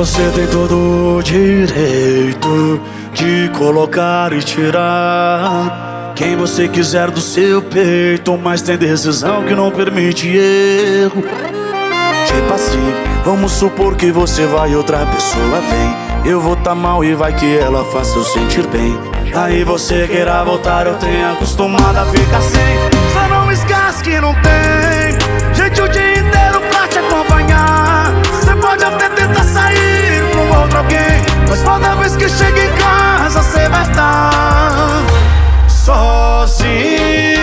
você tem todo o direito de colocar e tirar quem você quiser do seu peito, mas tem decisão que não permite erro. Tipo assim, vamos supor que você vai e outra pessoa vem. Eu vou tá mal e vai que ela faça eu sentir bem. Aí você queira voltar, eu tenho acostumado a ficar sem. Só não esquece que não tem gente o dia inteiro pra te acompanhar. Você pode até tentar sair com outro alguém, mas toda vez que chega em casa você vai estar sozinha.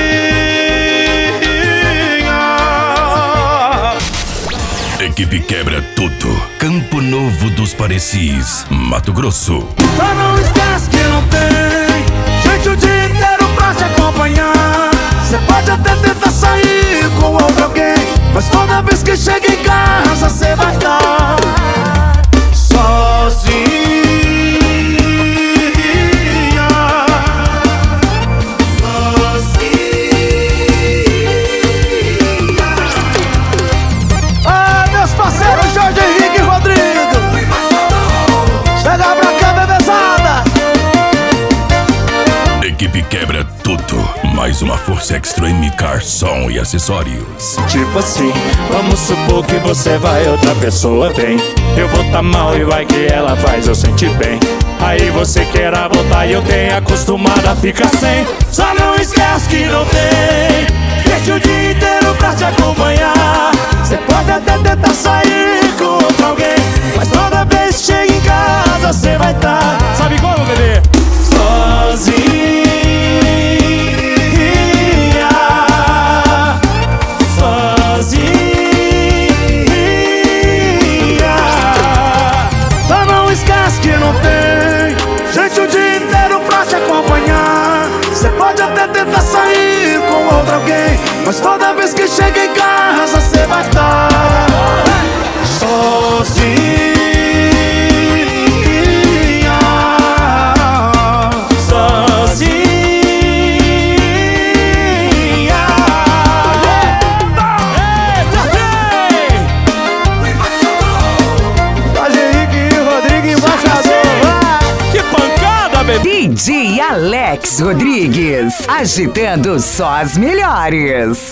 Equipe Quebra Tudo, Campo Novo dos Parecis, Mato Grosso. Só não esquece que não tem gente o dia inteiro pra te acompanhar. Você pode até tentar sair com outro alguém, mas toda vez que chega em casa você vai estar sozinha. Ah, meus parceiros Jorge Henrique e Rodrigo, chega pra cá, bebezada. Equipe Quebra Tudo, mais uma força Extreme Car, som e acessórios. Tipo assim, vamos supor que você vai, outra pessoa vem. Eu vou tá mal e vai que ela faz eu sentir bem. Aí você queira voltar e eu tenho acostumado a ficar sem. Só não esquece que não tem gente o dia inteiro pra te acompanhar. Você pode até tentar sair com outro alguém, mas toda vez que chega em casa você vai estar, sabe como, bebê? Sozinha. Que não tem gente o dia inteiro pra te acompanhar. Você pode até tentar sair com outro alguém, mas toda vez que chega em casa você vai estar sozinha. Sozinha. DJ Alex Rodrigues, agitando só as melhores.